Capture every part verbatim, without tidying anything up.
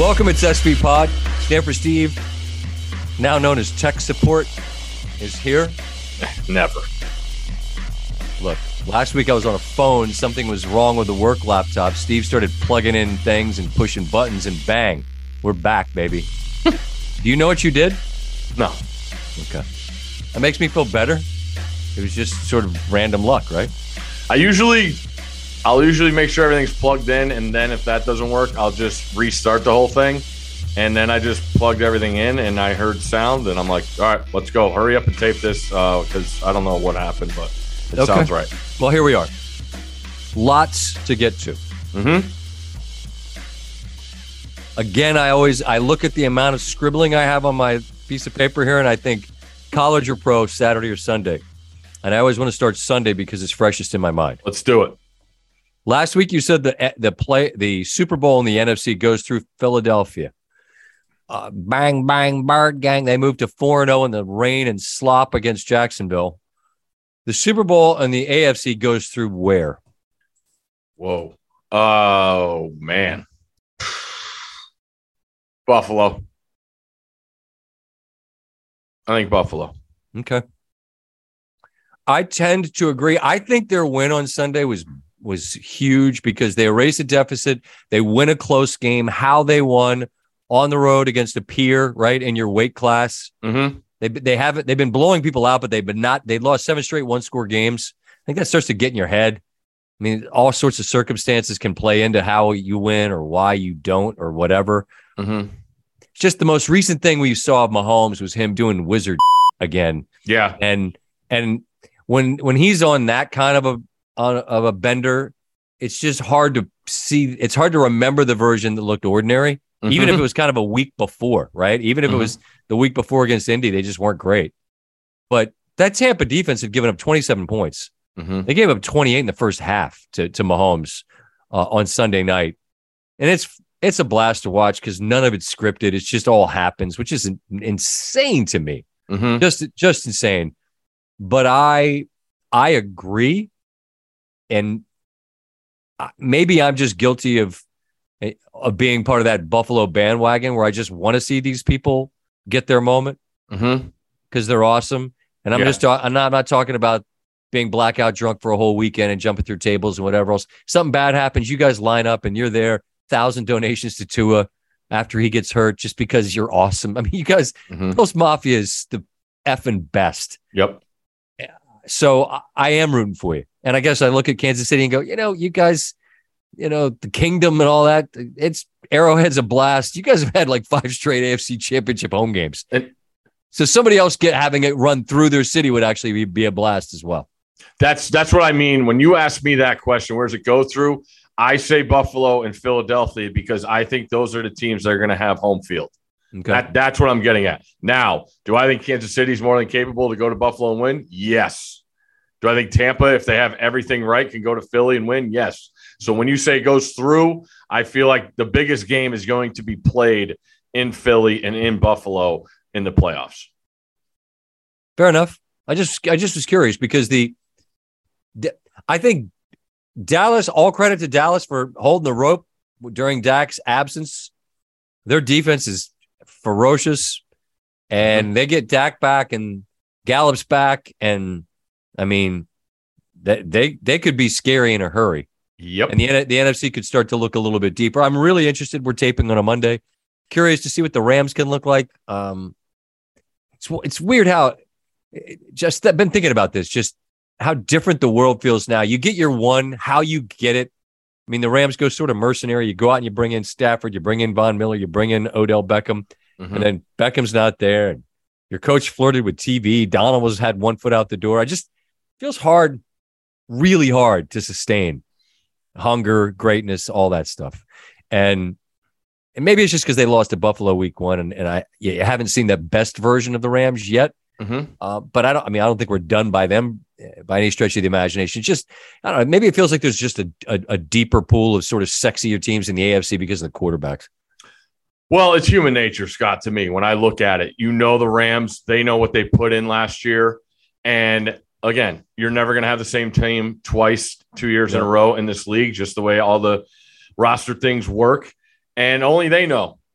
Welcome, it's S P Pod. Stanford Steve, now known as tech support, is here. Never. Look, last week I was on a phone. Something was wrong with the work laptop. Steve started plugging in things and pushing buttons, and bang, we're back, baby. Do you know what you did? No. Okay. That makes me feel better. It was just sort of random luck, right? I usually, I'll usually make sure everything's plugged in, and then if that doesn't work, I'll just restart the whole thing. And then I just plugged everything in, and I heard sound, and I'm like, all right, let's go. Hurry up and tape this, because uh, I don't know what happened, but it okay. sounds right. Well, here we are. Lots to get to. Mm-hmm. Again, I always I look at the amount of scribbling I have on my piece of paper here, and I think college or pro, Saturday or Sunday. And I always want to start Sunday because it's freshest in my mind. Let's do it. Last week you said the the play the Super Bowl in the N F C goes through Philadelphia. Uh, bang, bang, Bird Gang. They moved to four and oh in the rain and slop against Jacksonville. The Super Bowl and the A F C goes through where? Whoa. Oh, man. Buffalo. I think Buffalo. Okay. I tend to agree. I think their win on Sunday was was huge because they erased a deficit. They win a close game. How they won on the road against a peer, right, in your weight class. Mm-hmm. They they haven't they've been blowing people out, but they've been not. They lost seven straight one score games. I think that starts to get in your head. I mean, all sorts of circumstances can play into how you win or why you don't or whatever. Mm-hmm. Just the most recent thing we saw of Mahomes was him doing wizard again. Yeah, and and when when he's on that kind of a on of a bender, it's just hard to see. It's hard to remember the version that looked ordinary, mm-hmm. even if it was kind of a week before, right? Even if mm-hmm. it was the week before against Indy, they just weren't great. But that Tampa defense had given up twenty-seven points. Mm-hmm. They gave up twenty-eight in the first half to to Mahomes uh, on Sunday night, and it's it's a blast to watch because none of it's scripted. It's just all happens, which is insane to me. Mm-hmm. Just just insane. But I I agree, and maybe I'm just guilty of of being part of that Buffalo bandwagon where I just want to see these people get their moment because mm-hmm. they're awesome. And I'm yeah. just I'm not I'm not talking about being blackout drunk for a whole weekend and jumping through tables and whatever else. Something bad happens, you guys line up and you're there. Thousand donations to Tua after he gets hurt just because you're awesome. I mean, you guys, mm-hmm. Post Mafia is the effing best. Yep. So I, I am rooting for you. And I guess I look at Kansas City and go, you know, you guys, you know, the kingdom and all that, it's Arrowhead's a blast. You guys have had like five straight A F C championship home games. And so somebody else get having it run through their city would actually be, be a blast as well. That's that's what I mean. When you ask me that question, where does it go through? I say Buffalo and Philadelphia because I think those are the teams that are going to have home field. Okay. That, that's what I'm getting at. Now, do I think Kansas City is more than capable to go to Buffalo and win? Yes. Do I think Tampa, if they have everything right, can go to Philly and win? Yes. So when you say it goes through, I feel like the biggest game is going to be played in Philly and in Buffalo in the playoffs. Fair enough. I just I just was curious because the I think Dallas, all credit to Dallas for holding the rope during Dak's absence. Their defense is ferocious, and mm-hmm. they get Dak back and Gallup's back, and I mean, they they they could be scary in a hurry. Yep. And the the N F C could start to look a little bit deeper. I'm really interested. We're taping on a Monday. Curious to see what the Rams can look like. Um, it's it's weird how just I've been thinking about this. Just how different the world feels now. You get your one, how you get it. I mean, the Rams go sort of mercenary. You go out and you bring in Stafford, you bring in Von Miller, you bring in Odell Beckham, mm-hmm. and then Beckham's not there. And your coach flirted with T V. Donald was had one foot out the door. I just feels hard, really hard to sustain hunger, greatness, all that stuff. And, and maybe it's just because they lost to Buffalo week one, and, and I yeah, haven't seen the best version of the Rams yet. Mm-hmm. Uh, but I don't. I mean, I don't think we're done by them by any stretch of the imagination. It's just, I don't know. Maybe it feels like there's just a, a, a deeper pool of sort of sexier teams in the A F C because of the quarterbacks. Well, it's human nature, Scott. To me, when I look at it, you know, the Rams, they know what they put in last year, and again, you're never going to have the same team twice, two years yeah. in a row in this league. Just the way all the roster things work, and only they know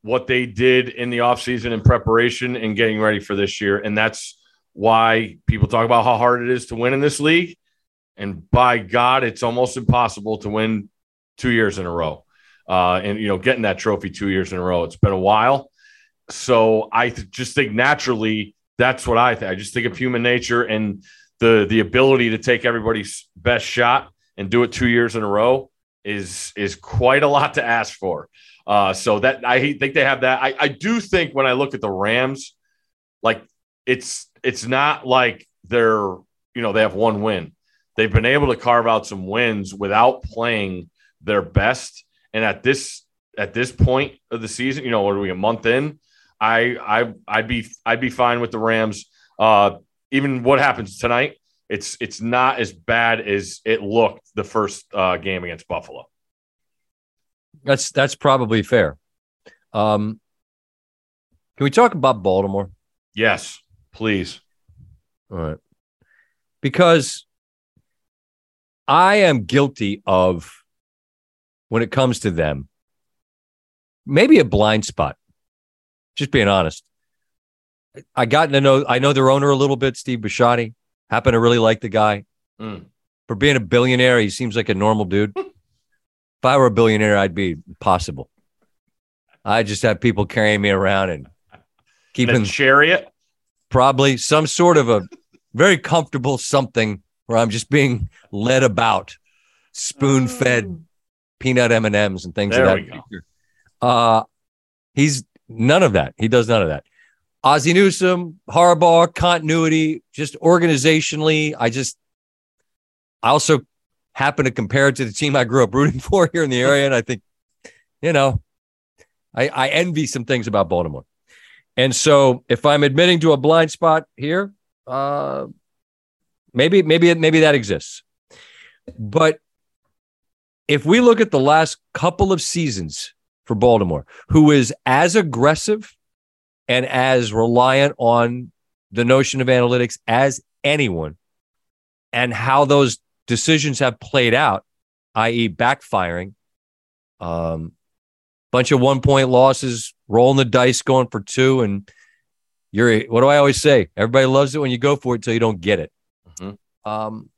what they did in the offseason in preparation and getting ready for this year. And that's why people talk about how hard it is to win in this league. And by God, it's almost impossible to win two years in a row. Uh, and, you know, getting that trophy two years in a row, it's been a while. So I th- just think naturally, that's what I think. I just think of human nature and the the ability to take everybody's best shot and do it two years in a row is is quite a lot to ask for. Uh, so that I think they have that. I, I do think when I look at the Rams, like it's it's not like they're, you know, they have one win. They've been able to carve out some wins without playing their best. And at this at this point of the season, you know, what are we, a month in? I I I'd be I'd be fine with the Rams. Uh, even what happens tonight, it's it's not as bad as it looked the first uh, game against Buffalo. That's that's probably fair. Um, can we talk about Baltimore? Yes, please. All right, because I am guilty of, when it comes to them, maybe a blind spot. Just being honest. I got to know, I know their owner a little bit, Steve Bisciotti. Happen to really like the guy. Mm. For being a billionaire, he seems like a normal dude. If I were a billionaire, I'd be impossible. I just have people carrying me around and keeping a chariot. Probably some sort of a very comfortable something where I'm just being led about, spoon-fed peanut M and M's and things there of that we nature. Uh, he's none of that. He does none of that. Ozzie Newsome, Harbaugh, continuity, just organizationally. I just, I also happen to compare it to the team I grew up rooting for here in the area. And I think, you know, I, I envy some things about Baltimore. And so if I'm admitting to a blind spot here, uh, maybe, maybe, maybe that exists. But if we look at the last couple of seasons for Baltimore, who is as aggressive and as reliant on the notion of analytics as anyone, and how those decisions have played out, that is backfiring, um, bunch of one-point losses, rolling the dice, going for two, and you're, what do I always say? Everybody loves it when you go for it until you don't get it. Mm-hmm. Um,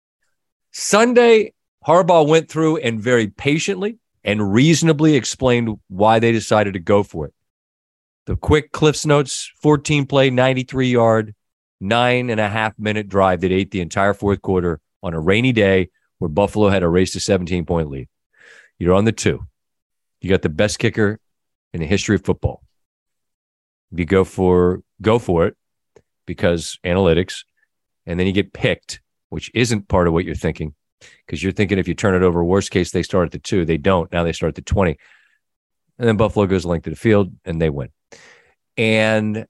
Sunday, Harbaugh went through and very patiently and reasonably explained why they decided to go for it. The quick Cliff's Notes, fourteen play, ninety-three yard, nine and a half minute drive that ate the entire fourth quarter on a rainy day where Buffalo had a race to seventeen point lead. You're on the two. You got the best kicker in the history of football. You go for, go for it because analytics, and then you get picked, which isn't part of what you're thinking. Because you're thinking if you turn it over, worst case, they start at the two. They don't. Now they start at the twenty. And then Buffalo goes length of the field, and they win. And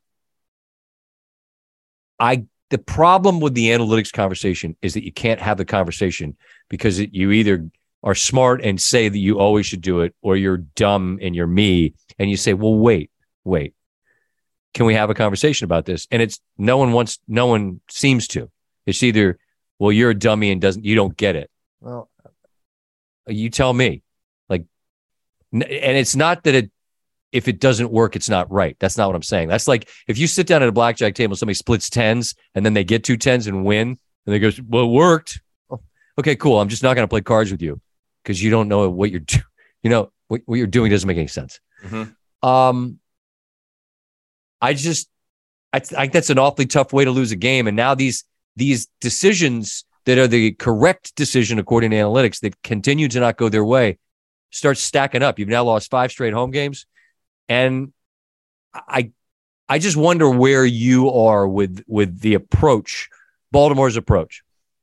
I, the problem with the analytics conversation is that you can't have the conversation because it, you either are smart and say that you always should do it, or you're dumb and you're me. And you say, well, wait, wait. Can we have a conversation about this? And it's no one wants, no one seems to. It's either, well, you're a dummy and doesn't, you don't get it. Well, you tell me. Like, and it's not that it, if it doesn't work, it's not right. That's not what I'm saying. That's like if you sit down at a blackjack table, somebody splits tens and then they get two tens and win, and they go, well, it worked. Oh, okay, cool. I'm just not going to play cards with you because you don't know what you're doing. You know, what, what you're doing doesn't make any sense. Mm-hmm. Um, I just, I, th- I think that's an awfully tough way to lose a game. And now these, these decisions that are the correct decision according to analytics that continue to not go their way start stacking up. You've now lost five straight home games. And I I just wonder where you are with, with the approach, Baltimore's approach.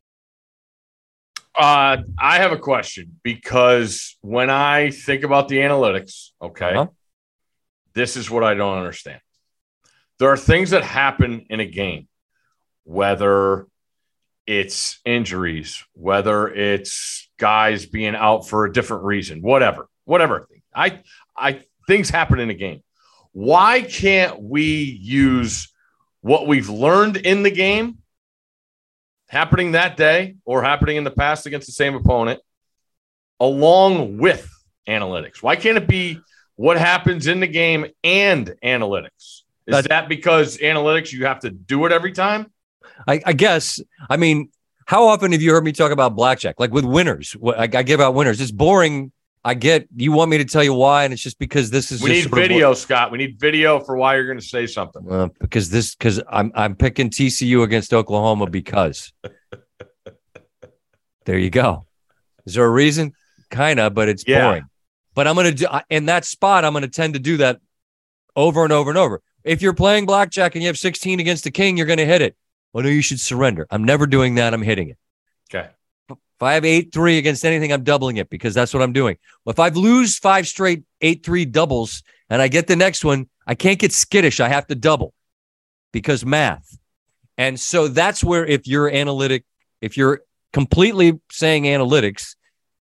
Uh, I have a question because when I think about the analytics, okay, uh-huh. This is what I don't understand. There are things that happen in a game, whether it's injuries, whether it's guys being out for a different reason, whatever, whatever. I, I, things happen in a game. Why can't we use what we've learned in the game happening that day or happening in the past against the same opponent along with analytics? Why can't it be what happens in the game and analytics. Is That's, that because analytics, you have to do it every time? I, I guess. I mean, how often have you heard me talk about blackjack? Like with winners, I, I give out winners. It's boring. I get you want me to tell you why, and it's just because this is. We just need video, what, Scott. We need video for why you're going to say something. Uh, because this, because I'm I'm picking T C U against Oklahoma because. There you go. Is there a reason? Kind of, but it's yeah. boring. But I'm going to do in that spot. I'm going to tend to do that over and over and over. If you're playing blackjack and you have sixteen against the king, you're going to hit it. Well, no, you should surrender. I'm never doing that. I'm hitting it. Okay. If I have eight three against anything, I'm doubling it because that's what I'm doing. Well, if I lose five straight eight three doubles and I get the next one, I can't get skittish. I have to double because math. And so that's where if you're analytic, if you're completely saying analytics,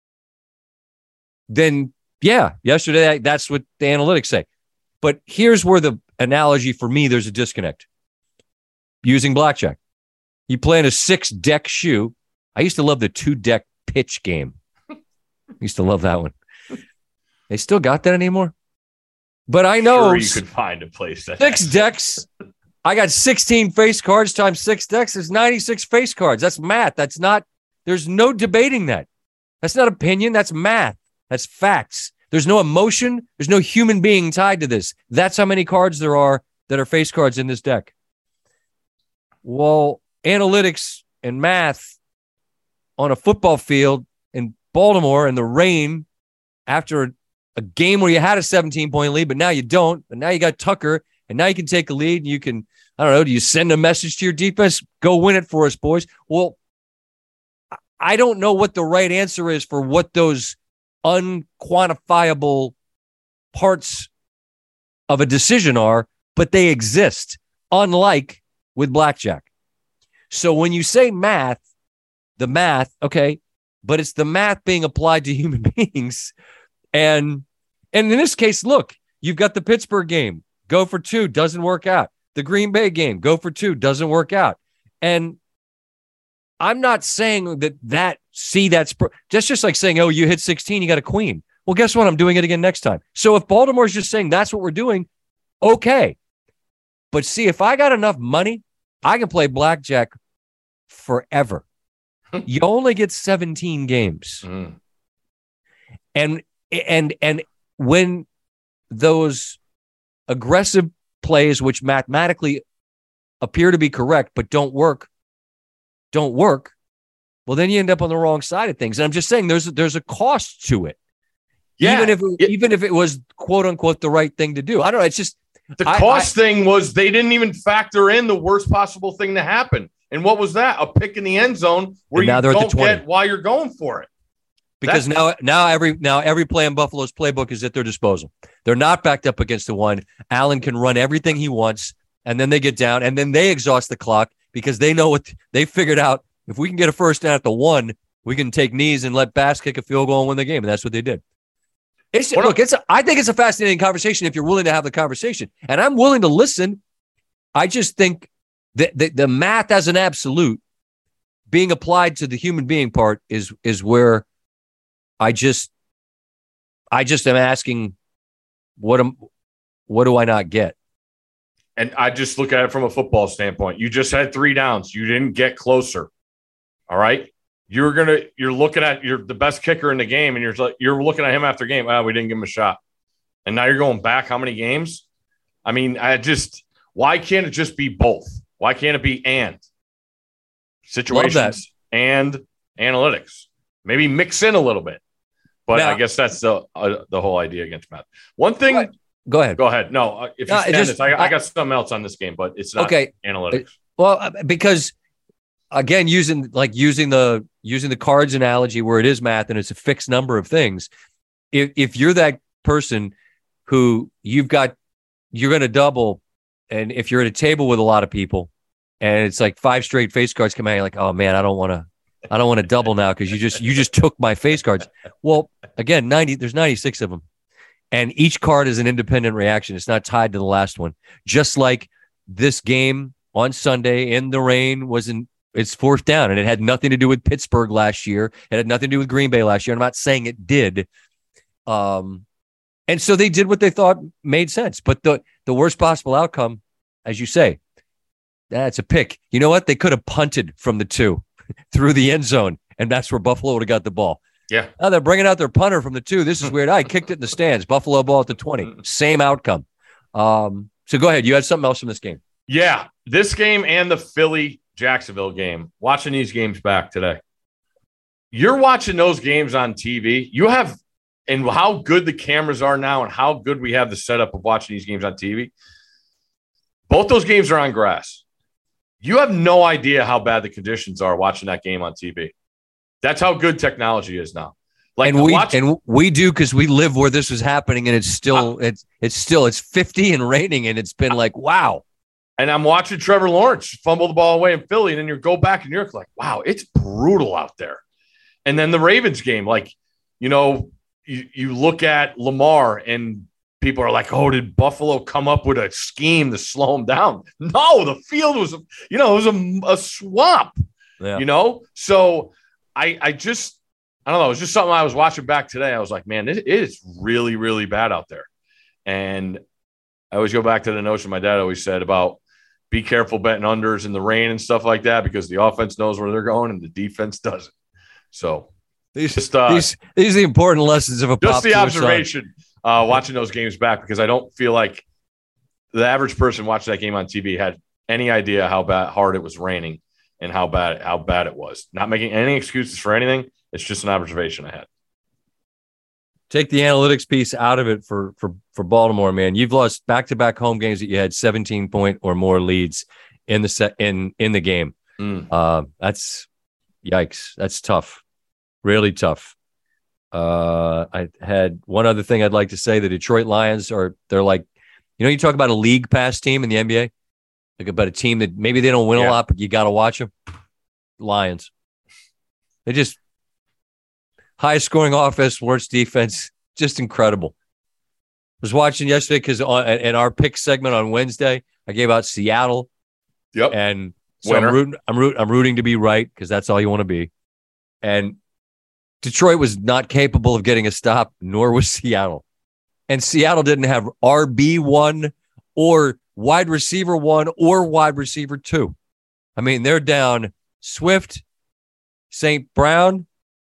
then yeah, yesterday that's what the analytics say. But here's where the analogy for me, there's a disconnect. Using blackjack. You play in a six-deck shoe. I used to love the two-deck pitch game. Used to love that one. They still got that anymore? But I know sure you could find a place that six decks. I got sixteen face cards times six decks. There's ninety-six face cards. That's math. That's not, there's no debating that. That's not opinion. That's math. That's facts. There's no emotion. There's no human being tied to this. That's how many cards there are that are face cards in this deck. Well, analytics and math on a football field in Baltimore in the rain after a, a game where you had a seventeen-point lead, but now you don't. But now you got Tucker, and now you can take a lead. And you can, I don't know, do you send a message to your defense? Go win it for us, boys. Well, I don't know what the right answer is for what those unquantifiable parts of a decision are, but they exist, unlike with blackjack. So when you say math, the math, okay, but it's the math being applied to human beings. And, and in this case, look, you've got the Pittsburgh game, go for two, doesn't work out. The Green Bay game, go for two, doesn't work out. And I'm not saying that that, see, that's just, just like saying, oh, you hit sixteen, you got a queen. Well, guess what? I'm doing it again next time. So if Baltimore's just saying that's what we're doing, okay. But see, if I got enough money, I can play blackjack forever. You only get seventeen games. Mm. And, and, and when those aggressive plays, which mathematically appear to be correct, but don't work, don't work, well, then you end up on the wrong side of things. And I'm just saying there's, there's a cost to it. Yeah. Even if, it, even if it was quote unquote the right thing to do. I don't know. It's just, the cost I, I, thing was they didn't even factor in the worst possible thing to happen. And what was that? A pick in the end zone where you don't get why you're going for it. Because That's- now, now every now every play in Buffalo's playbook is at their disposal. They're not backed up against the one. Allen can run everything he wants, and then they get down, and then they exhaust the clock because they know what they figured out. If we can get a first down at the one, we can take knees and let Bass kick a field goal and win the game. And that's what they did. It's what look, it's a, I think it's a fascinating conversation if you're willing to have the conversation. And I'm willing to listen. I just think that the, the math as an absolute being applied to the human being part is is where I just I just am asking what am what do I not get? And I just look at it from a football standpoint. You just had three downs. You didn't get closer. All right. You're gonna. You're looking at you're the best kicker in the game, and you're like you're looking at him after game. Ah, we didn't give him a shot, and now you're going back. How many games? I mean, I just why can't it just be both? Why can't it be and situations and analytics? Maybe mix in a little bit, but now, I guess that's the uh, the whole idea against math. One thing. Go ahead. Go ahead. Go ahead. No, uh, if you no, stand just, this, I, I, I got something else on this game, but it's not okay. Analytics. Well, because. Again, using like using the using the cards analogy where it is math and it's a fixed number of things. If if you're that person who you've got, you're going to double, and if you're at a table with a lot of people, and it's like five straight face cards come out, you're like, oh man, I don't want to, I don't want to double now because you just you just took my face cards. Well, again, ninety there's ninety-six of them, and each card is an independent reaction. It's not tied to the last one. Just like this game on Sunday in the rain was in. It's fourth down, and it had nothing to do with Pittsburgh last year. It had nothing to do with Green Bay last year. I'm not saying it did. Um, And so they did what they thought made sense. But the, the worst possible outcome, as you say, that's a pick. You know what? They could have punted from the two through the end zone, and that's where Buffalo would have got the ball. Yeah. Now they're bringing out their punter from the two. This is weird. I kicked it in the stands. Buffalo ball at the twenty. Same outcome. Um, so go ahead. You had something else from this game. Yeah. This game and the Philly-Jacksonville game. Watching these games back today. You're watching those games on T V. You have – and how good the cameras are now and how good we have the setup of watching these games on T V. Both those games are on grass. You have no idea how bad the conditions are watching that game on T V. That's how good technology is now. Like and we watch- and we do because we live where this was happening, and it's still uh, it's it's still it's fifty and raining, and it's been like wow. And I'm watching Trevor Lawrence fumble the ball away in Philly, and then you go back and you're like, wow, it's brutal out there. And then the Ravens game, like you know, you you look at Lamar and people are like, oh, did Buffalo come up with a scheme to slow him down? No, the field was, you know, it was a, a swamp, yeah. you know? So I, I just, I don't know. It was just something I was watching back today. I was like, man, it, it is really, really bad out there. And I always go back to the notion my dad always said about be careful betting unders in the rain and stuff like that, because the offense knows where they're going and the defense doesn't. So these, just, uh, these, these are the important lessons of a just pop the observation. Uh, watching those games back, because I don't feel like the average person watching that game on T V had any idea how bad hard it was raining and how bad how bad it was. Not making any excuses for anything. It's just an observation I had. Take the analytics piece out of it for for for Baltimore, man. You've lost back to back home games that you had seventeen point or more leads in the set in in the game. Mm. Uh, that's yikes. That's tough. Really tough. Uh, I had one other thing I'd like to say. The Detroit Lions are, they're like, you know, you talk about a league pass team in the N B A, like about a team that maybe they don't win yeah. a lot, but you got to watch them. Lions. They just highest scoring offense, worst defense, just incredible. I was watching yesterday because in our pick segment on Wednesday, I gave out Seattle. Yep. And so I'm rooting, I'm rooting, I'm rooting to be right because that's all you want to be. And Detroit was not capable of getting a stop, nor was Seattle. And Seattle didn't have R B one or wide receiver one or wide receiver two. I mean, they're down Swift, Saint Brown,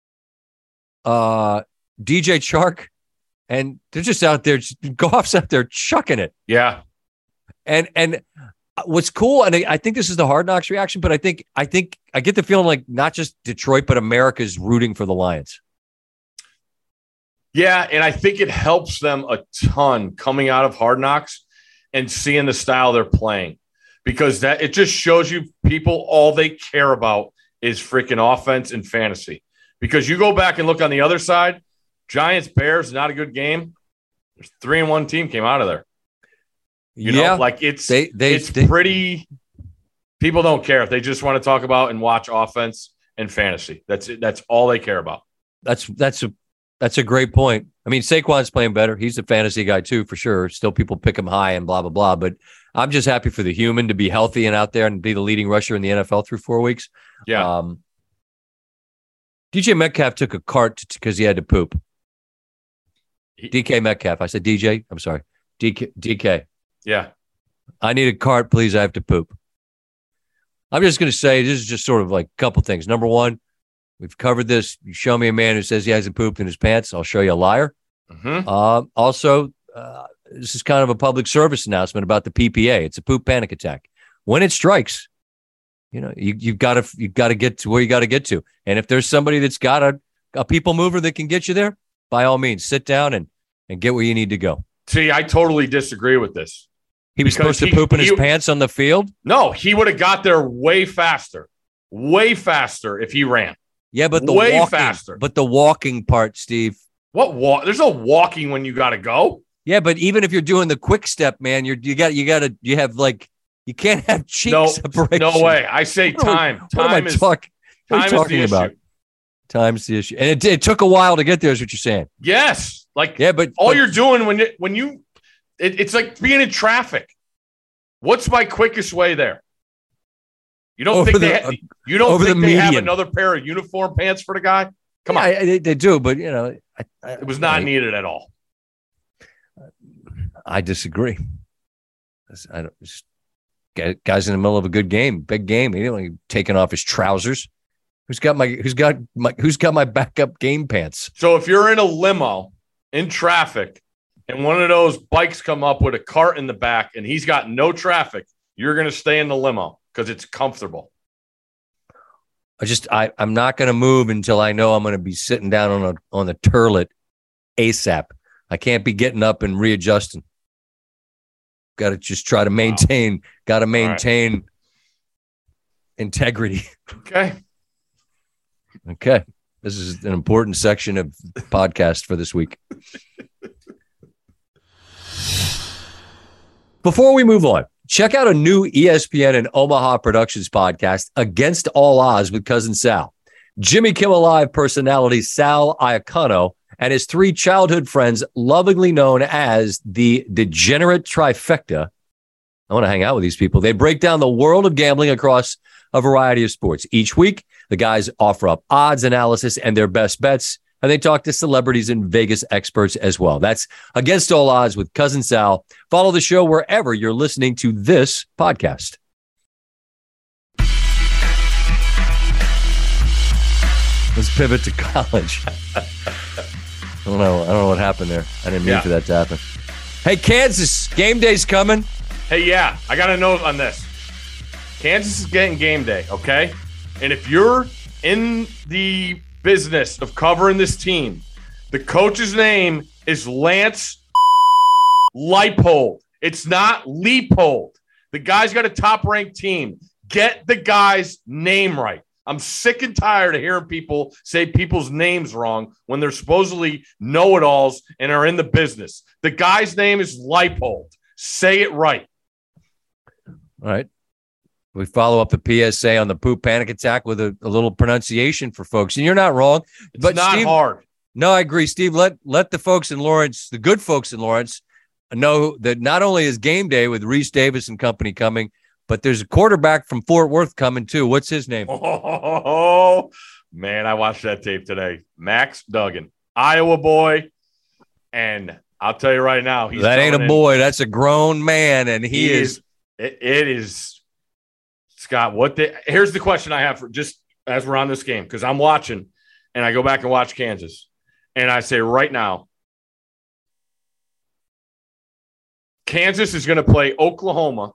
uh, D J Chark, and they're just out there. Goff's out there chucking it. Yeah. And and what's cool, and I think this is the Hard Knocks reaction, but I think I think I get the feeling like not just Detroit, but America's rooting for the Lions. Yeah, and I think it helps them a ton coming out of Hard Knocks and seeing the style they're playing, because that it just shows you people all they care about is freaking offense and fantasy. Because you go back and look on the other side, Giants Bears, not a good game. There's three and one team came out of there. You yeah, know, like it's they, they, it's they, pretty. People don't care if they just want to talk about and watch offense and fantasy. That's it. That's all they care about. That's that's a that's a great point. I mean, Saquon's playing better. He's a fantasy guy too, for sure. Still, people pick him high and blah blah blah. But I'm just happy for the human to be healthy and out there and be the leading rusher in the N F L through four weeks. Yeah. Um, D J Metcalf took a cart because he had to poop. He, D K Metcalf. I said D J. I'm sorry. D K. D K. Yeah. I need a cart, please. I have to poop. I'm just going to say this is just sort of like a couple things. Number one, we've covered this. You show me a man who says he hasn't pooped in his pants, I'll show you a liar. Mm-hmm. Uh, also, uh, this is kind of a public service announcement about the P P A. It's a poop panic attack. When it strikes, you know, you, you've got to you've got to get to where you got to get to. And if there's somebody that's got a, a people mover that can get you there, by all means, sit down and, and get where you need to go. See, I totally disagree with this. He was supposed to he, poop in his he, pants on the field? No, he would have got there way faster. Way faster if he ran. Yeah, but the way walking, faster. But the walking part, Steve. What walk? There's no walking when you got to go. Yeah, but even if you're doing the quick step, man, you're you got you got to you have like you can't have cheek no, separation. No way. I say what time. What time am I is talk, what time are you talking is the about. Issue. Time's the issue, and it, it took a while to get there. Is what you're saying? Yes. Like yeah, but all but, you're doing when you, when you it, it's like being in traffic. What's my quickest way there? You don't think the, they ha- you don't think the they have another pair of uniform pants for the guy? Come yeah, on, I, they, they do, but you know, I, I, it was not I, needed at all. I disagree. I don't, just, guy's in the middle of a good game, big game. He didn't taking off his trousers. Who's got my who's got my who's got my backup game pants? So if you're in a limo in traffic and one of those bikes come up with a cart in the back and he's got no traffic, you're going to stay in the limo because it's comfortable. I just I I'm not going to move until I know I'm going to be sitting down on a on the turlet ASAP. I can't be getting up and readjusting. Got to just try to maintain. Wow. Got to maintain right. integrity. Okay. Okay. This is an important section of the podcast for this week. Before we move on, check out a new E S P N and Omaha Productions podcast, Against All Odds with Cousin Sal. Jimmy Kimmel Live personality Sal Iacono and his three childhood friends, lovingly known as the Degenerate Trifecta. I want to hang out with these people. They break down the world of gambling across a variety of sports. Each week, the guys offer up odds analysis and their best bets, and they talk to celebrities and Vegas experts as well. That's Against All Odds with Cousin Sal. Follow the show wherever you're listening to this podcast. Let's pivot to college. I don't know. I don't know what happened there. I didn't mean yeah. for that to happen. Hey, Kansas, game day's coming. Hey, yeah, I got a note on this. Kansas is getting game day, okay? And if you're in the business of covering this team, the coach's name is Lance Leipold. It's not Leipold. The guy's got a top-ranked team. Get the guy's name right. I'm sick and tired of hearing people say people's names wrong when they're supposedly know-it-alls and are in the business. The guy's name is Leipold. Say it right. All right. We follow up the P S A on the poop panic attack with a, a little pronunciation for folks. And you're not wrong. It's but not Steve, hard. No, I agree, Steve. Let let the folks in Lawrence, the good folks in Lawrence, know that not only is game day with Reese Davis and company coming, but there's a quarterback from Fort Worth coming too. What's his name? Oh, man, I watched that tape today. Max Duggan, Iowa boy. And I'll tell you right now, he's that ain't a in. boy. That's a grown man. And he, he is. is it, it is, Scott, what the – here's the question I have for just as we're on this game, because I'm watching and I go back and watch Kansas. And I say right now, Kansas is going to play Oklahoma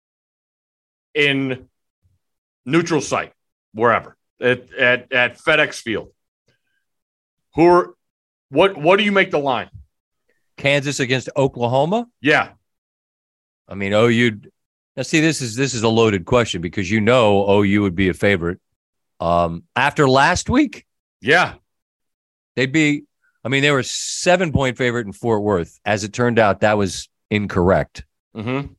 in neutral site, wherever, at, at, at FedEx Field. Who are what what do you make the line? Kansas against Oklahoma? Yeah. I mean, O U now see this is this is a loaded question because you know O U would be a favorite. Um, after last week? Yeah. They'd be I mean, they were seven point favorite in Fort Worth. As it turned out, that was incorrect. Mm-hmm.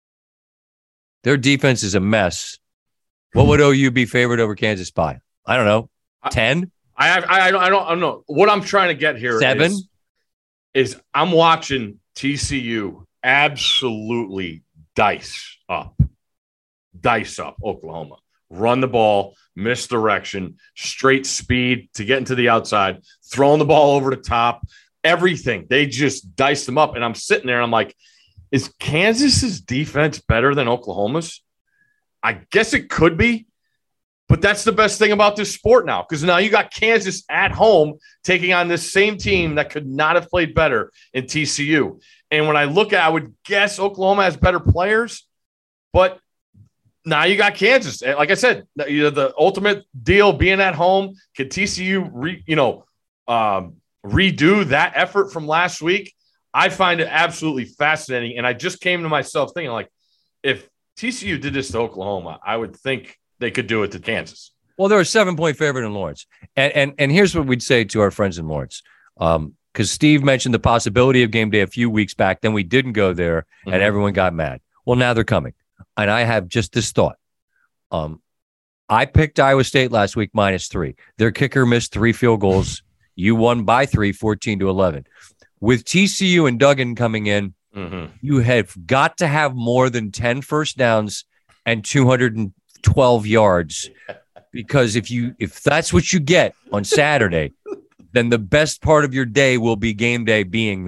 Their defense is a mess. What would O U be favored over Kansas by? I don't know. ten? I, I, I, I, don't, I don't know. What I'm trying to get here Seven? Is, is I'm watching T C U absolutely dice up. Dice up Oklahoma. Run the ball, misdirection, straight speed to get into the outside, throwing the ball over the top, everything. They just diced them up. And I'm sitting there and I'm like, is Kansas's defense better than Oklahoma's? I guess it could be, but that's the best thing about this sport now, because now you got Kansas at home taking on this same team that could not have played better in T C U. And when I look at, I would guess Oklahoma has better players, but now you got Kansas. Like I said, you know, the ultimate deal being at home. Can T C U, re, you know, um, redo that effort from last week? I find it absolutely fascinating. And I just came to myself thinking, like, if T C U did this to Oklahoma, I would think they could do it to Kansas. Well, they're a seven-point favorite in Lawrence. And, and, and here's what we'd say to our friends in Lawrence. Um, because Steve mentioned the possibility of game day a few weeks back. Then we didn't go there, and mm-hmm. everyone got mad. Well, now they're coming. And I have just this thought. Um, I picked Iowa State last week minus three. Their kicker missed three field goals. You won by three, fourteen to eleven. With T C U and Duggan coming in, mm-hmm. you have got to have more than ten first downs and two hundred twelve yards. Because if you if that's what you get on Saturday, then the best part of your day will be game day being there.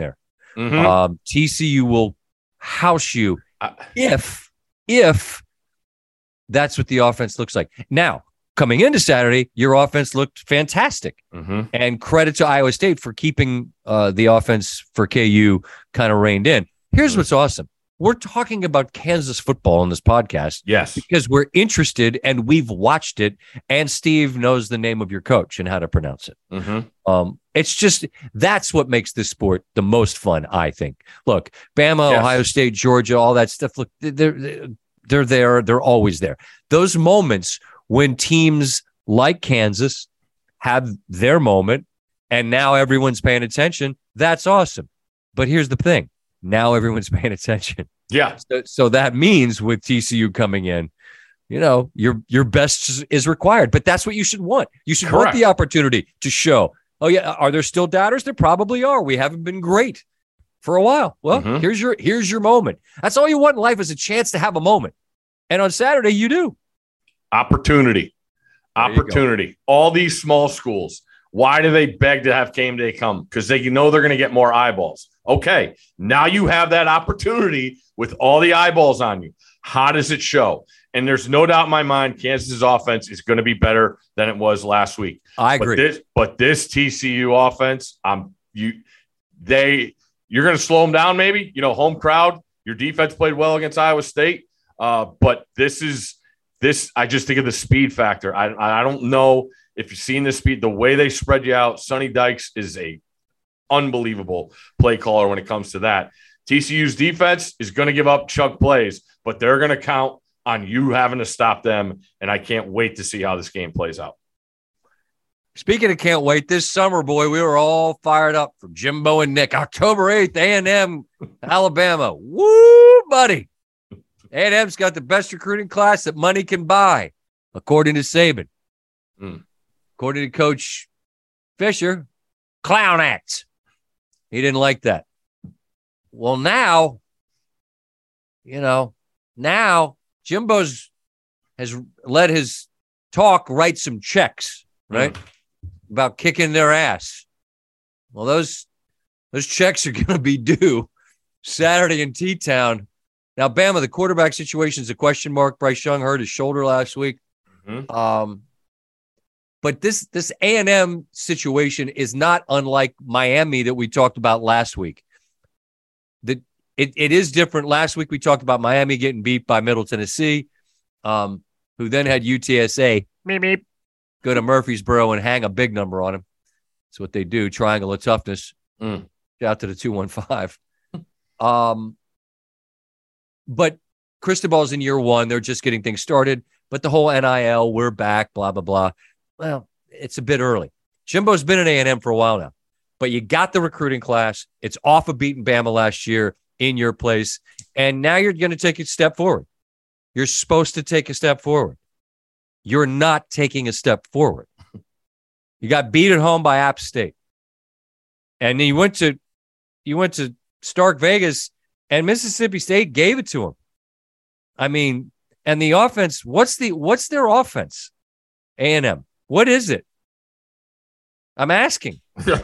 Mm-hmm. Um, T C U will house you I, if if that's what the offense looks like. Now, coming into Saturday, your offense looked fantastic. mm-hmm. And credit to Iowa State for keeping uh, the offense for K U kind of reined in. Here's what's awesome. We're talking about Kansas football on this podcast. Yes. Because we're interested and we've watched it, and Steve knows the name of your coach and how to pronounce it. Mm-hmm. Um, it's just, that's what makes this sport the most fun, I think. Look, Bama, Yes. Ohio State, Georgia, all that stuff, look, they're, they're there. They're always there. Those moments when teams like Kansas have their moment and now everyone's paying attention, that's awesome. But here's the thing. Now everyone's paying attention. Yeah. So, so that means with T C U coming in, you know, your your best is required. But that's what you should want. You should Correct. want the opportunity to show, oh, yeah, are there still doubters? There probably are. We haven't been great for a while. Well, Mhm. here's your here's your moment. That's all you want in life is a chance to have a moment. And on Saturday, you do. Opportunity. There you go. Opportunity. All these small schools, why do they beg to have game day come? Because they know they're going to get more eyeballs. Okay, now you have that opportunity with all the eyeballs on you. How does it show? And there's no doubt in my mind, Kansas's offense is going to be better than it was last week. I agree. But this, but this T C U offense, um, you, they, you're going to slow them down. Maybe, you know, home crowd. Your defense played well against Iowa State, uh, but this is this. I just think of the speed factor. I, I don't know if you've seen the speed, the way they spread you out. Sonny Dykes is a unbelievable play caller when it comes to that. T C U's defense is going to give up chunk plays, but they're going to count on you having to stop them. And I can't wait to see how this game plays out. Speaking of can't wait, this summer, boy, we were all fired up for Jimbo and Nick. October eighth, A and M, Alabama. Woo, buddy. A and M's got the best recruiting class that money can buy, according to Saban. Mm. According to Coach Fisher, clown act. He didn't like that. Well, now, you know, now Jimbo's has let his talk write some checks, right? Mm. About kicking their ass. Well, those those checks are going to be due Saturday in T-Town. Now, Bama, the quarterback situation is a question mark. Bryce Young hurt his shoulder last week. Mm-hmm. Um, but this this A and M situation is not unlike Miami that we talked about last week. The, it, it is different. Last week we talked about Miami getting beat by Middle Tennessee, um, who then had U T S A meep, meep, go to Murfreesboro and hang a big number on him. That's what they do, triangle of toughness. Mm. Shout out to the two one five. um, but Cristobal's in year one. They're just getting things started. But the whole N I L, we're back, blah, blah, blah. Well, it's a bit early. Jimbo's been in A and M for a while now. But you got the recruiting class. It's off of beating Bama last year in your place. And now you're going to take a step forward. You're supposed to take a step forward. You're not taking a step forward. You got beat at home by App State. And then you went to you went to Stark Vegas, and Mississippi State gave it to them. I mean, and the offense, what's the what's their offense? A and M. What is it? I'm asking.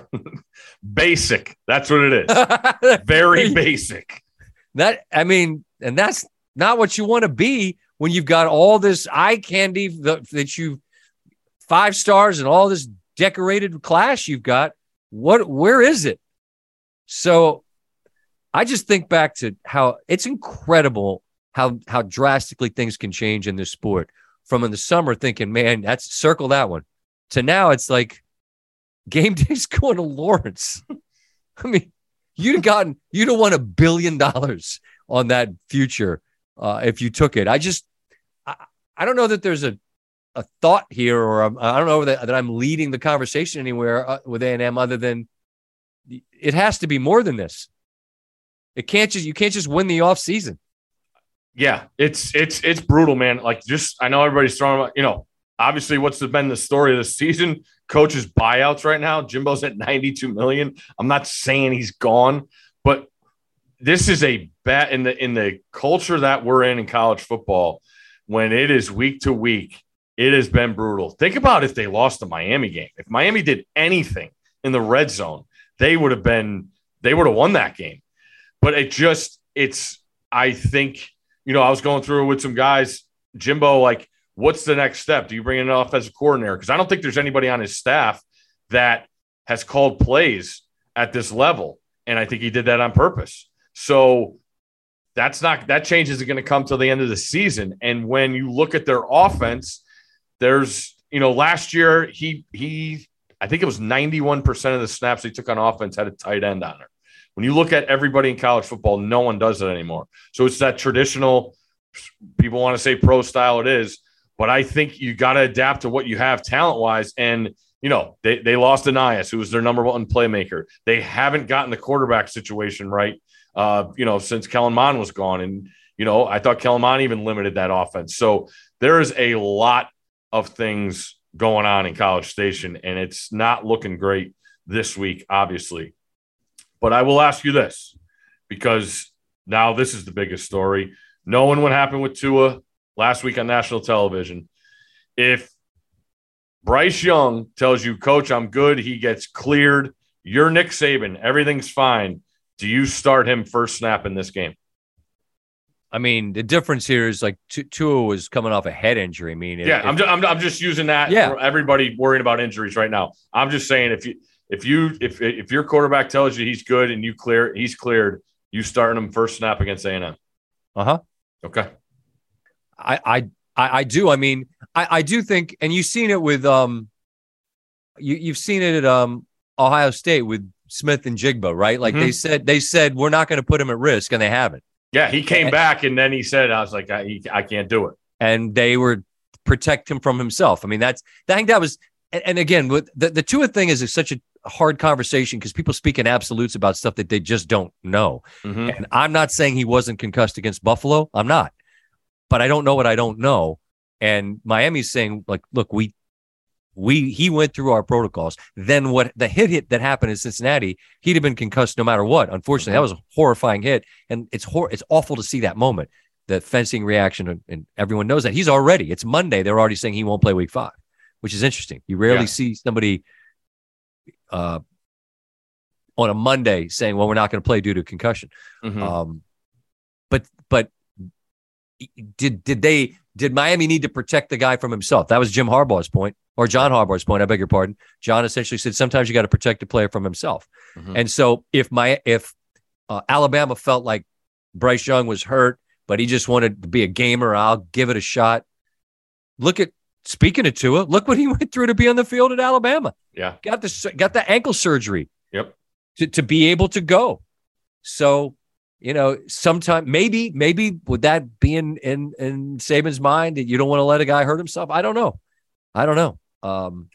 Basic. That's what it is. Very basic. That I mean, and that's not what you want to be when you've got all this eye candy that, that you five stars and all this decorated class you've got. What? Where is it? So I just think back to how it's incredible how how drastically things can change in this sport. From in the summer thinking, man, that's circle that one, to now it's like game day's going to Lawrence. I mean, you'd have gotten, you'd have won a billion dollars on that future uh, if you took it. I just, I, I don't know that there's a, a thought here, or I'm, I don't know that, that I'm leading the conversation anywhere uh, with A and M other than it has to be more than this. It can't just, you can't just win the off season. Yeah, it's it's it's brutal, man. Like, just I know everybody's throwing, you know, obviously what's been the story of the season? Coaches buyouts right now. Jimbo's at ninety-two million. I'm not saying he's gone, but this is a bet in the in the culture that we're in in college football. When it is week to week, it has been brutal. Think about if they lost the Miami game. If Miami did anything in the red zone, they would have been they would have won that game. But it just, it's, I think, you know, I was going through it with some guys, Jimbo, like, what's the next step? Do you bring in an offensive coordinator? Because I don't think there's anybody on his staff that has called plays at this level. And I think he did that on purpose. So that's not, that change isn't going to come till the end of the season. And when you look at their offense, there's, you know, last year he, he, I think it was ninety-one percent of the snaps he took on offense had a tight end on it. When you look at everybody in college football, no one does it anymore. So it's that traditional, people want to say pro style it is, but I think you got to adapt to what you have talent-wise. And, you know, they, they lost Anias, who was their number one playmaker. They haven't gotten the quarterback situation right, uh, you know, since Kellen Mond was gone. And, you know, I thought Kellen Mond even limited that offense. So there is a lot of things going on in College Station, and it's not looking great this week, obviously. But I will ask you this, because now this is the biggest story. Knowing what happened with Tua last week on national television, if Bryce Young tells you, Coach, I'm good, he gets cleared, you're Nick Saban, everything's fine, do you start him first snap in this game? I mean, the difference here is like Tua was coming off a head injury. I mean, yeah, if, I'm, just, I'm I'm just using that yeah. for everybody worrying about injuries right now. I'm just saying if you if you if if your quarterback tells you he's good and you clear he's cleared, you starting him first snap against A and M. Uh huh. Okay. I I I do. I mean, I I do think, and you've seen it with um, you you've seen it at um Ohio State with Smith and Jigba, right? Like mm-hmm. they said they said we're not going to put him at risk, and they haven't. Yeah, he came and, back, and then he said, I was like, I, he, I can't do it. And they were protect him from himself. I mean, that's, I think that was, and, and again, with the, the Tua thing is, is such a hard conversation because people speak in absolutes about stuff that they just don't know. Mm-hmm. And I'm not saying he wasn't concussed against Buffalo. I'm not. But I don't know what I don't know. And Miami's saying, like, look, we, we, he went through our protocols. Then what the hit hit that happened in Cincinnati, he'd have been concussed no matter what. Unfortunately, that was a horrifying hit. And it's hor- it's awful to see that moment, the fencing reaction. And, and everyone knows that he's already, it's Monday. They're already saying he won't play week five, which is interesting. You rarely yeah. see somebody uh, on a Monday saying, well, we're not going to play due to concussion. Mm-hmm. Um, but, but did, did they, did Miami need to protect the guy from himself? That was Jim Harbaugh's point. Or John Harbaugh's point, I beg your pardon. John essentially said sometimes you got to protect a player from himself. Mm-hmm. And so if my if uh, Alabama felt like Bryce Young was hurt, but he just wanted to be a gamer, I'll give it a shot. Look at speaking of Tua, look what he went through to be on the field at Alabama. Yeah, got the got the ankle surgery. Yep, to to be able to go. So you know, sometime maybe maybe would that be in in in Saban's mind that you don't want to let a guy hurt himself? I don't know. I don't know. Um,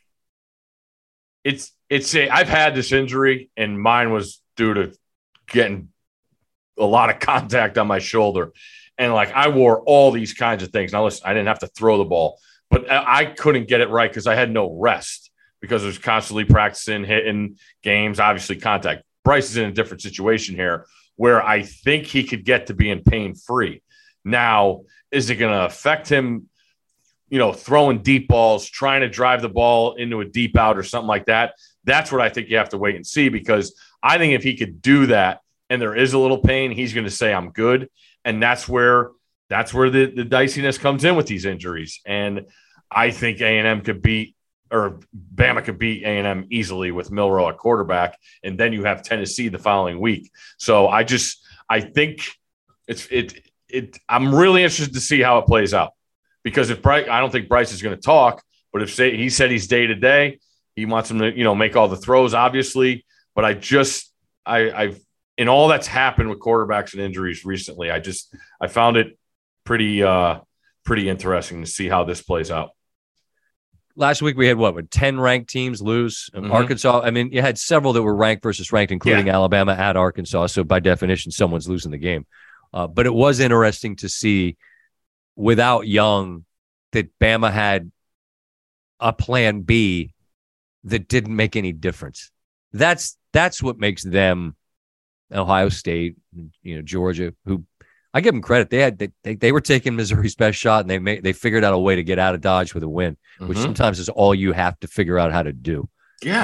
it's it's a, I've had this injury, and mine was due to getting a lot of contact on my shoulder, and like I wore all these kinds of things. Now listen, I didn't have to throw the ball, but I, I couldn't get it right because I had no rest because I was constantly practicing, hitting games, obviously contact. Bryce is in a different situation here where I think he could get to being pain free. Now, is it going to affect him? You know, throwing deep balls, trying to drive the ball into a deep out or something like that. That's what I think you have to wait and see, because I think if he could do that and there is a little pain, he's going to say, I'm good. And that's where that's where the, the diciness comes in with these injuries. And I think A and M could beat or Bama could beat A and M easily with Milroe at quarterback. And then you have Tennessee the following week. So I just I think it's it it I'm really interested to see how it plays out. Because if Bryce, I don't think Bryce is going to talk, but if say, he said he's day to day, he wants him to, you know, make all the throws, obviously. But I just, I, I've, in all that's happened with quarterbacks and injuries recently, I just, I found it pretty, uh, pretty interesting to see how this plays out. Last week we had what, with ten ranked teams lose? Mm-hmm. Arkansas, I mean, you had several that were ranked versus ranked, including yeah. Alabama at Arkansas. So by definition, someone's losing the game. Uh, but it was interesting to see, without Young, that Bama had a plan B that didn't make any difference. That's that's what makes them Ohio State, you know, Georgia, who I give them credit. They had they, they, they were taking Missouri's best shot, and they made they figured out a way to get out of Dodge with a win, mm-hmm. which sometimes is all you have to figure out how to do. Yeah. You know?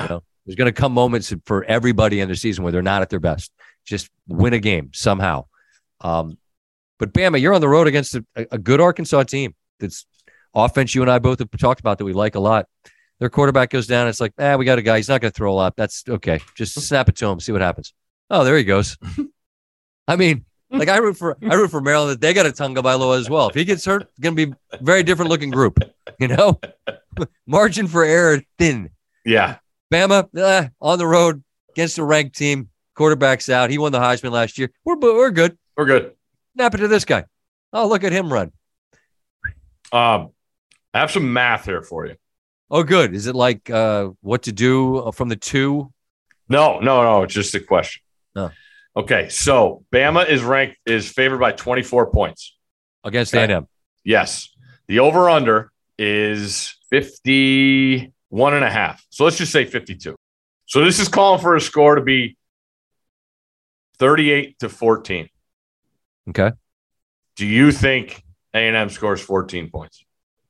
There's going to come moments for everybody in the season where they're not at their best. Just win a game somehow. Um, but Bama, you're on the road against a, a good Arkansas team. That's offense you and I both have talked about that we like a lot. Their quarterback goes down. It's like, ah, we got a guy. He's not going to throw a lot. That's okay. Just snap it to him. See what happens. Oh, there he goes. I mean, like I root for I root for Maryland. They got a Tonga Bailoa as well. If he gets hurt, it's going to be a very different looking group. You know, margin for error thin. Yeah. Bama eh, on the road against a ranked team. Quarterback's out. He won the Heisman last year. We're we're good. We're good. Snap it to this guy. Oh, look at him run. Um, I have some math here for you. Oh, good. Is it like uh, what to do from the two? No, no, no. It's just a question. No. Okay, so Bama is ranked is favored by twenty-four points against okay. A and M. Yes. The over-under is fifty-one and a half. So let's just say fifty-two. So this is calling for a score to be thirty-eight to fourteen. Okay. Do you think A and M scores fourteen points?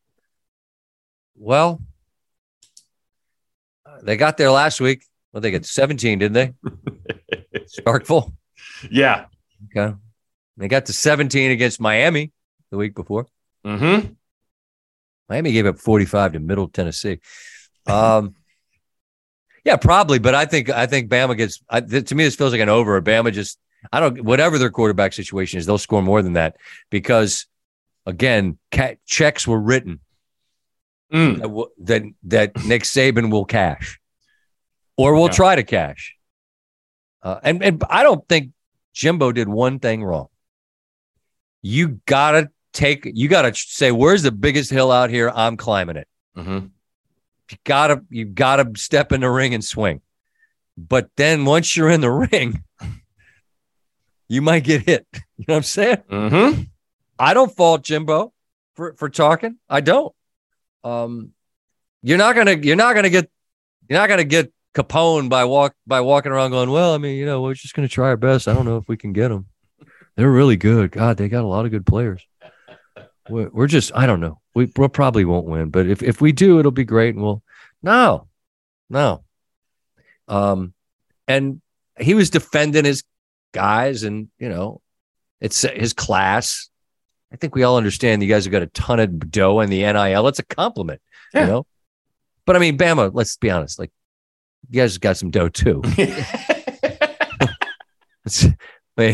Well, they got there last week. Well, they got seventeen, didn't they? Starkville. Yeah. Okay. They got to seventeen against Miami the week before. Mm-hmm. Miami gave up forty-five to Middle Tennessee. Um, yeah, probably. But I think I think Bama gets. I, th- to me, this feels like an over. Bama just. I don't. Whatever their quarterback situation is, they'll score more than that because, again, cat, checks were written mm. that, w- that that Nick Saban will cash, or will yeah. try to cash. Uh, and and I don't think Jimbo did one thing wrong. You gotta take. You gotta say, where's the biggest hill out here? I'm climbing it. Mm-hmm. You gotta you gotta step in the ring and swing. But then once you're in the ring, you might get hit. You know what I'm saying? Mm-hmm. I don't fault Jimbo for for talking. I don't. Um, you're not gonna you're not gonna get you're not gonna get Capone by walk by walking around going, well, I mean, you know, we're just going to try our best. I don't know if we can get them. They're really good. God, they got a lot of good players. We're, we're just, I don't know. We we'll probably won't win, but if, if we do, it'll be great. And we'll, no, no. Um, and he was defending his guys and, you know, it's his class. I think we all understand you guys have got a ton of dough in the N I L. It's a compliment, yeah. you know, but I mean, Bama, let's be honest, like, you guys got some dough too. wait,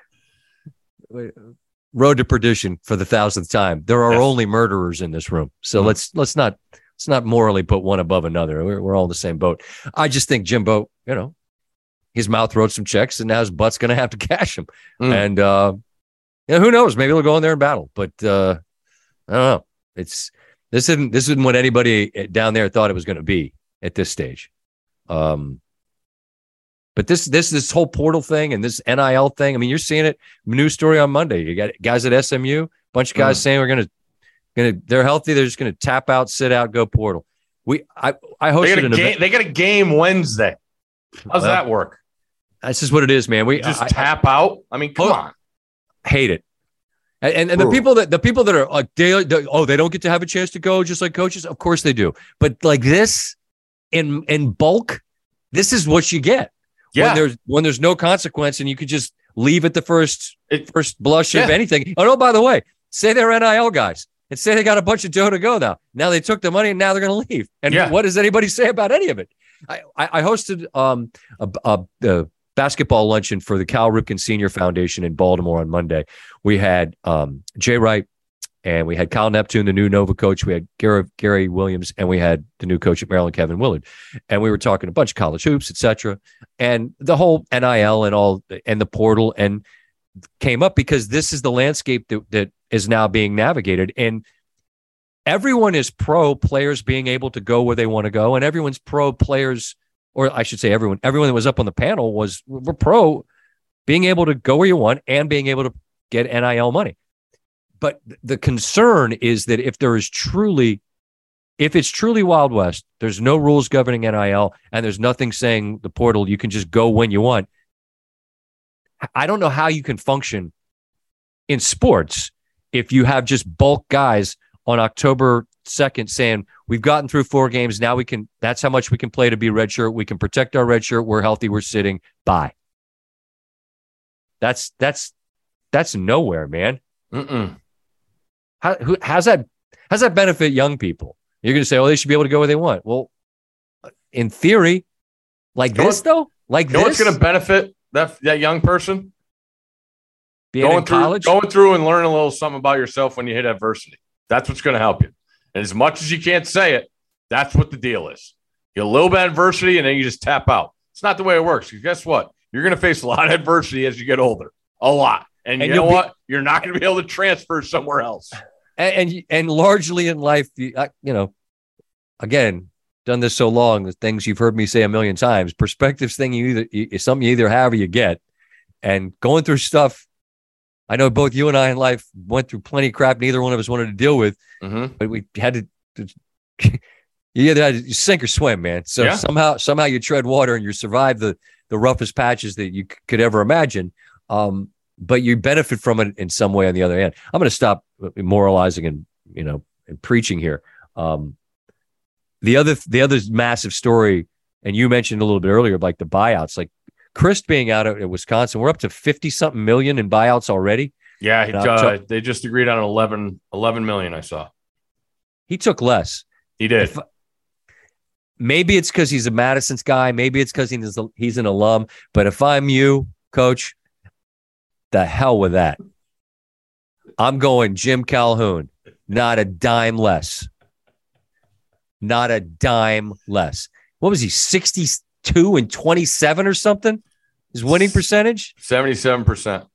wait, road to perdition for the thousandth time. There are yes. only murderers in this room, so mm-hmm. let's let's not let's not morally put one above another. We're, we're all in the same boat. I just think Jimbo, you know, his mouth wrote some checks, and now his butt's going to have to cash them. Mm. And uh, you know, who knows? Maybe they'll go in there in battle. But uh, I don't know. It's this isn't this isn't what anybody down there thought it was going to be at this stage. Um, but this, this, this whole portal thing and this N I L thing, I mean, you're seeing it. News story on Monday. You got guys at S M U, bunch of guys mm. saying we're going to, going to, they're healthy. They're just going to tap out, sit out, go portal. We, I, I hosted they got a an game, event. They got a game Wednesday. How's well, that work? That's just what it is, man. We just I, tap I, out. I mean, come oh, on. Hate it. And, and, and the people that, the people that are like, they, they, oh, they don't get to have a chance to go just like coaches. Of course they do. But like this, in in bulk, this is what you get. Yeah. When there's when there's no consequence and you could just leave at the first it, first blush yeah. of anything. Oh no, by the way, say they're N I L guys and say they got a bunch of dough to go now. Now they took the money and now they're going to leave. And yeah. what does anybody say about any of it? I I, I hosted um a, a, a basketball luncheon for the Cal Ripken Senior Foundation in Baltimore on Monday. We had um Jay Wright. And we had Kyle Neptune, the new Nova coach. We had Gary, Gary Williams, and we had the new coach at Maryland, Kevin Willard. And we were talking a bunch of college hoops, et cetera. And the whole N I L and all, and the portal, and came up because this is the landscape that, that is now being navigated. And everyone is pro players being able to go where they want to go, and everyone's pro players, or I should say, everyone, everyone that was up on the panel was were pro being able to go where you want and being able to get N I L money. But the concern is that if there is truly, if it's truly Wild West, there's no rules governing N I L, and there's nothing saying the portal, you can just go when you want. I don't know how you can function in sports if you have just bulk guys on October second saying we've gotten through four games. Now we can, that's how much we can play to be redshirt. We can protect our redshirt. We're healthy. We're sitting. Bye. That's, that's, that's nowhere, man. Mm-mm. How, who, how's that, how's that benefit young people? You're going to say, oh, they should be able to go where they want. Well, in theory, like you know this what, though, like you know this, what's going to benefit that, that young person? being going in through, college, going through and learning a little something about yourself when you hit adversity. That's what's going to help you. And as much as you can't say it, that's what the deal is. You get a little bit of adversity and then you just tap out. It's not the way it works. Because guess what? You're going to face a lot of adversity as you get older. A lot. And, and you know be, what? You're not going to be able to transfer somewhere else. And and, and largely in life, you, you know, again, done this so long, the things you've heard me say a million times, perspective's thing you either is something you either have or you get. And going through stuff, I know both you and I in life went through plenty of crap neither one of us wanted to deal with, mm-hmm. but we had to, to you either had to sink or swim, man. So yeah. somehow somehow you tread water and you survive the the roughest patches that you c- could ever imagine. Um, but you benefit from it in some way on the other end. I'm going to stop moralizing and, you know, and preaching here. Um, the other the other massive story, and you mentioned a little bit earlier, like the buyouts, like Chryst being out at Wisconsin, we're up to fifty something million in buyouts already. Yeah, uh, they just agreed on eleven, eleven million. I saw he took less. He did. If, maybe it's because he's a Madison's guy. Maybe it's because he's he's an alum. But if I'm you, Coach, the hell with that. I'm going Jim Calhoun. Not a dime less. Not a dime less. What was he? sixty-two and twenty-seven or something? His winning percentage? seventy-seven percent.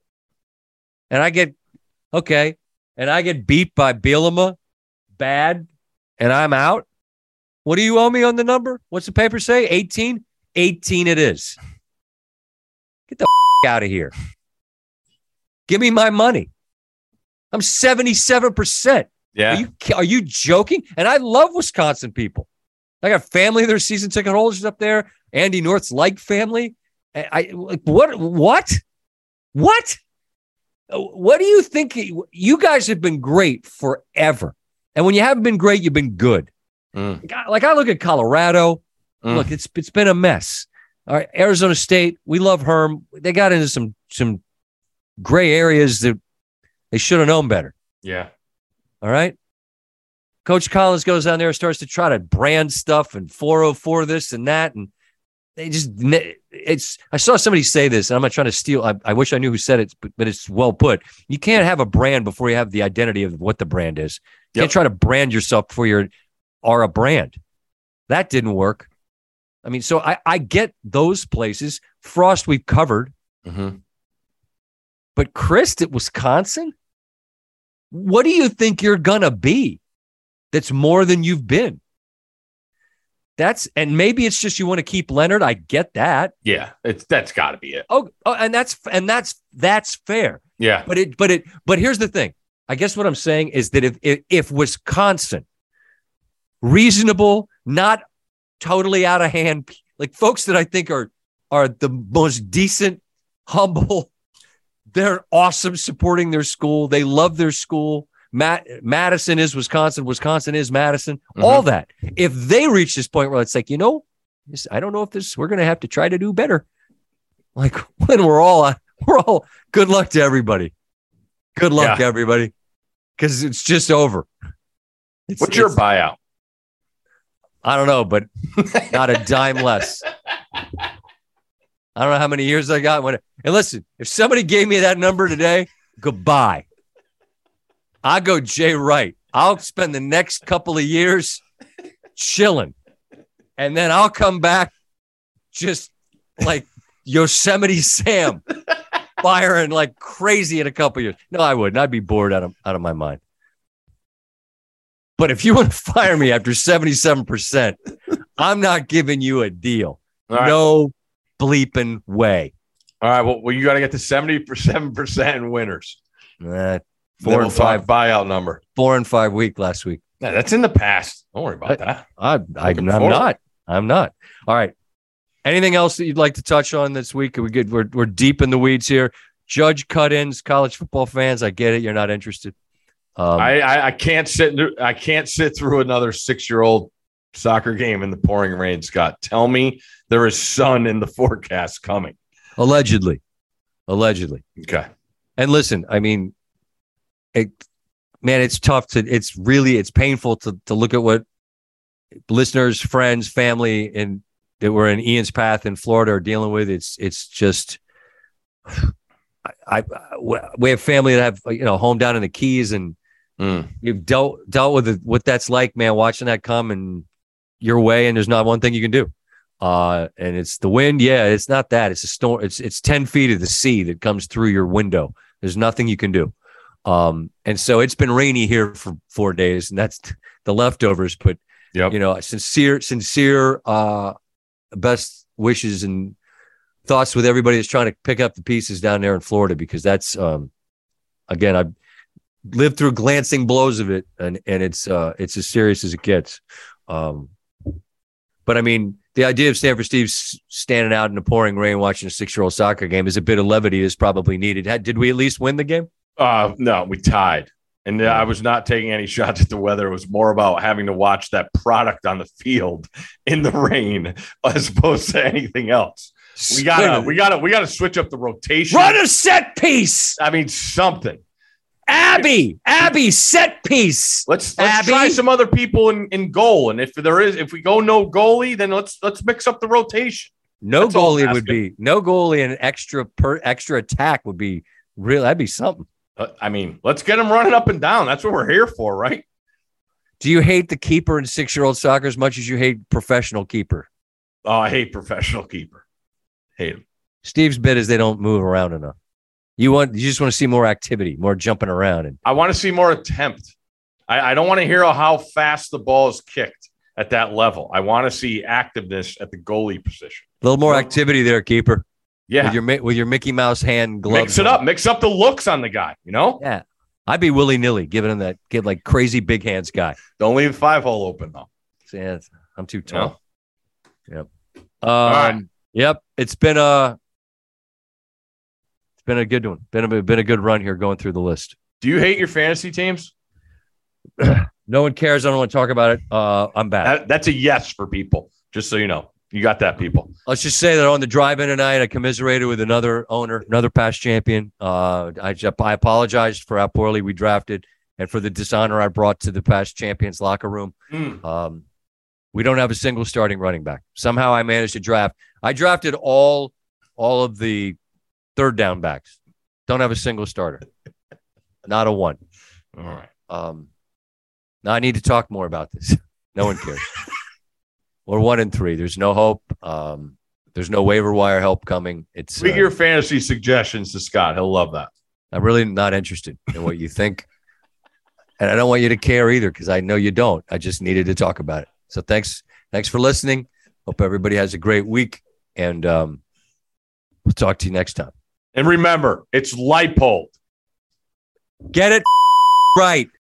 And I get, okay, and I get beat by Bielema, bad, and I'm out. What do you owe me on the number? What's the paper say? eighteen? eighteen it is. Get the f- out of here. Give me my money. I'm seventy-seven percent. Yeah. Are you, are you joking? And I love Wisconsin people. I got family, their season ticket holders up there. Andy North's like family. I, I like what? What? What? What do you think? You guys have been great forever. And when you haven't been great, you've been good. Mm. Like I look at Colorado. Mm. Look, it's it's been a mess. All right, Arizona State, we love Herm. They got into some some gray areas that they should have known better. Yeah. All right. Coach Collins goes down there and starts to try to brand stuff and four oh four this and that. And they just, it's, I saw somebody say this, and I'm not trying to steal. I, I wish I knew who said it, but, but it's well put. You can't have a brand before you have the identity of what the brand is. You yep. can't try to brand yourself before you are a brand. That didn't work. I mean, so I, I get those places. Frost, we've covered. Mm-hmm. But Chryst at Wisconsin? What do you think you're going to be that's more than you've been? That's, and maybe it's just you want to keep Leonard. I get that. Yeah, it's that's got to be it. Oh, oh, and that's and that's that's fair. Yeah. But it but it but here's the thing. I guess what I'm saying is that if if, if Wisconsin, reasonable, not totally out of hand, like folks that I think are are the most decent, humble, they're awesome supporting their school. They love their school. Matt, Madison is Wisconsin. Wisconsin is Madison. Mm-hmm. All that. If they reach this point where it's like, you know, I don't know if this, we're going to have to try to do better. Like when we're all, we're all, good luck to everybody. Good luck yeah. to everybody. Because it's just over. It's, What's your buyout? I don't know, but not a dime less. I don't know how many years I got. When, and listen, if somebody gave me that number today, goodbye. I go Jay Wright. I'll spend the next couple of years chilling. And then I'll come back just like Yosemite Sam, firing like crazy in a couple of years. No, I wouldn't. I'd be bored out of, out of my mind. But if you want to fire me after seventy-seven percent, I'm not giving you a deal. Right. No bleeping way. All right. Well, well you got to get to seventy-seven percent winners. Uh, four and five buyout number. Four and five week last week. Yeah, that's in the past. Don't worry about that. I, I, I'm forward. not. I'm not. All right. Anything else that you'd like to touch on this week? Are we good? We're, we're deep in the weeds here. Judge cut-ins, college football fans. I get it. You're not interested. Um, I, I I can't sit I can't sit through another six-year-old soccer game in the pouring rain, Scott. Tell me there is sun in the forecast coming. allegedly, allegedly. Okay. And listen, I mean, it, man, it's tough to. It's really it's painful to to look at what listeners, friends, family, and that were in Ian's path in Florida are dealing with. It's it's just. I, I we have family that have you know home down in the Keys, and mm. you've dealt dealt with it, what that's like, man. Watching that come and your way, and there's not one thing you can do. Uh, and it's the wind. Yeah, it's not that. It's a storm. It's it's ten feet of the sea that comes through your window. There's nothing you can do. Um, and so it's been rainy here for four days, and that's the leftovers. But yep. you know, sincere, sincere, uh, best wishes and thoughts with everybody that's trying to pick up the pieces down there in Florida, because that's, um, again, I've lived through glancing blows of it, and, and it's, uh, it's as serious as it gets. Um, but I mean, the idea of Stanford Steve standing out in the pouring rain, watching a six-year-old soccer game is a bit of levity is probably needed. Had, did we at least win the game? Uh, no, we tied. And uh, I was not taking any shots at the weather. It was more about having to watch that product on the field in the rain as opposed to anything else. We gotta, we gotta, we gotta switch up the rotation. Run a set piece. I mean, something. Abby, Abby, set piece. Let's let's Abby. try some other people in, in goal, and if there is, if we go no goalie, then let's let's mix up the rotation. No That's goalie would be no goalie, and an extra per extra attack would be real. That'd be something. Uh, I mean, let's get them running up and down. That's what we're here for, right? Do you hate the keeper in six-year-old soccer as much as you hate professional keeper? Oh, I hate professional keeper. Hate him. Steve's bit is they don't move around enough. You want you just want to see more activity, more jumping around, and I want to see more attempt. I, I don't want to hear how fast the ball is kicked at that level. I want to see activeness at the goalie position. A little more activity there, keeper. Yeah, with your with your Mickey Mouse hand gloves. Mix it up. On. Mix up the looks on the guy. You know. Yeah, I'd be willy nilly giving him that kid like crazy big hands guy. Don't leave the five hole open though. Yeah, I'm too tall. No? Yep. Um. All right. Yep, it's been a it's been a good one. Been a been a good run here going through the list. Do you hate your fantasy teams? No one cares. I don't want to talk about it. Uh, I'm back. That, that's a yes for people. Just so you know, you got that, people. Let's just say that on the drive-in tonight, I commiserated with another owner, another past champion. Uh, I I apologized for how poorly we drafted and for the dishonor I brought to the past champions locker room. Mm. Um, we don't have a single starting running back. Somehow I managed to draft. I drafted all all of the third down backs. Don't have a single starter. Not a one. All right. Um, now I need to talk more about this. No one cares. We're one and three. There's no hope. Um, there's no waiver wire help coming. It's Tweak uh, your fantasy suggestions to Scott. He'll love that. I'm really not interested in what you think. And I don't want you to care either, because I know you don't. I just needed to talk about it. So thanks. Thanks for listening. Hope everybody has a great week. And um, we'll talk to you next time. And remember, it's Leipold. Get it right.